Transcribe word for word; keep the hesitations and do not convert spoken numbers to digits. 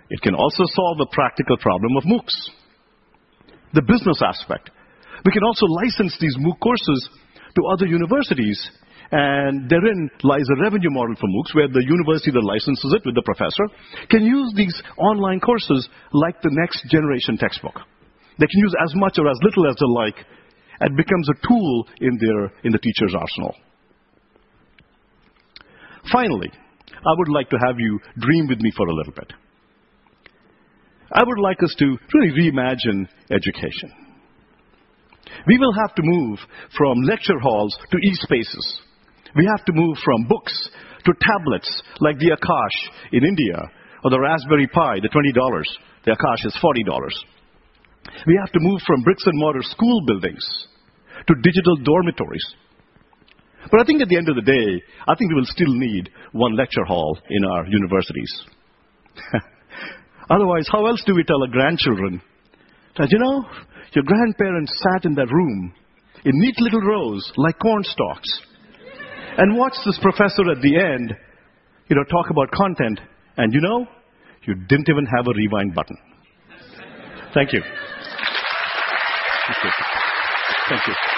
It can also solve the practical problem of MOOCs, the business aspect. We can also license these MOOC courses to other universities, and therein lies a revenue model for MOOCs where the university that licenses it with the professor can use these online courses like the next generation textbook. They can use as much or as little as they like, and becomes a tool in their in the teacher's arsenal. Finally, I would like to have you dream with me for a little bit. I would like us to really reimagine education. We will have to move from lecture halls to e-spaces. We have to move from books to tablets like the Akash in India, or the Raspberry Pi, the twenty dollars. The Akash is forty dollars. We have to move from bricks and mortar school buildings to digital dormitories. But I think at the end of the day, I think we will still need one lecture hall in our universities. Otherwise, how else do we tell our grandchildren that, you know, your grandparents sat in that room in neat little rows like corn stalks and watched this professor at the end, you know, talk about content, and you know, you didn't even have a rewind button. Thank you. Thank you. Thank you.